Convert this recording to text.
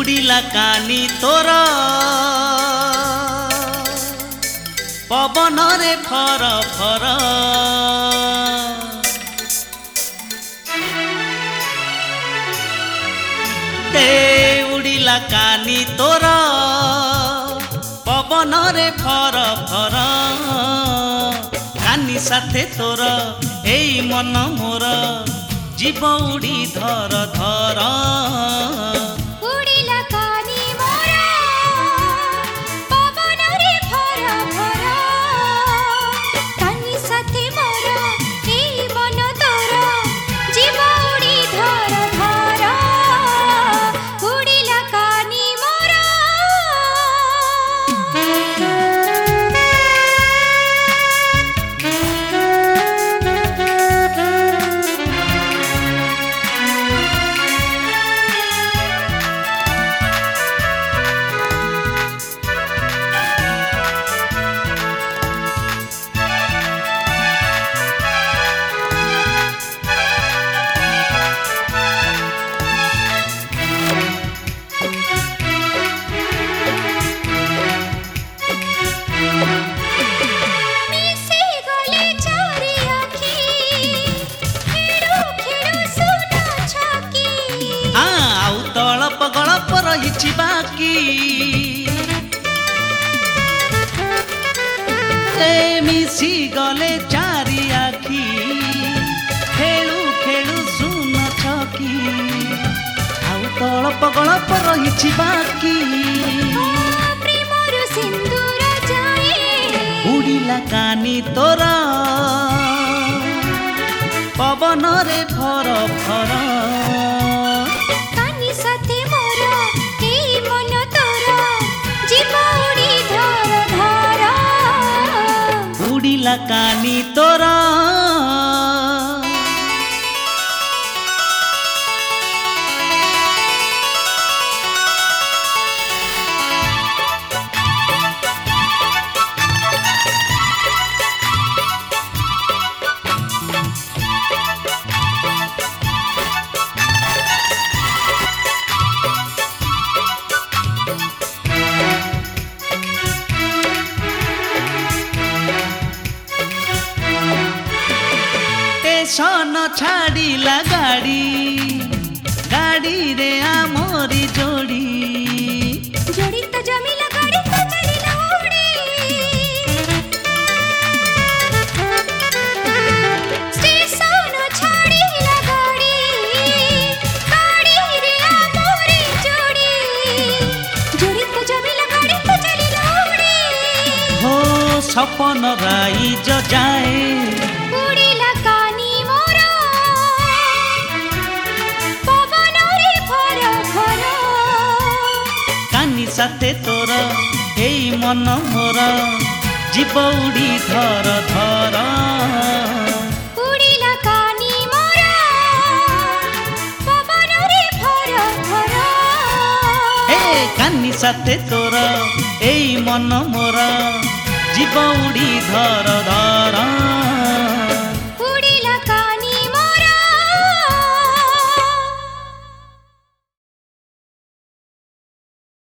उड़िला कानी तोर पवन रे फर फर उड़िला कानी तोर पवन रे फर फर कानी साथे तोर एई मन मोर जीव उड़ी धर धर उड़िला कानी मोर पवन रे फर फर कानी साथे मोर एई मन तोर जीव उड़ी धर धर उड़िला कानी मोर रही बाकी मिसी गले चारि आखी खेलु खेलु सुन छकी आउ तड़प गड़प रही बाकी प्रेमर सिंदूर जाए उड़िला कानी तोरा पवन रे फर फर उड़िला कानी तोरा सन छाड़िला गाड़ी गाड़ी रे आमरी जोड़ी जोड़ी तो जमीला गाड़ी तो चलिला उड़ी स्टेशन छाड़िला गाड़ी गाड़ी रे आमरी जोड़ी जोड़ी तो जमीला गाड़ी तो चलिला उड़ी हो सपन राई जो जाए साथे तोर एई मन मोर जीव उड़ी धर धर उड़िला कानी मोर पवन रे फर फर ए कानी साथे तोर एई मन मोर जीव उड़ी धर धर।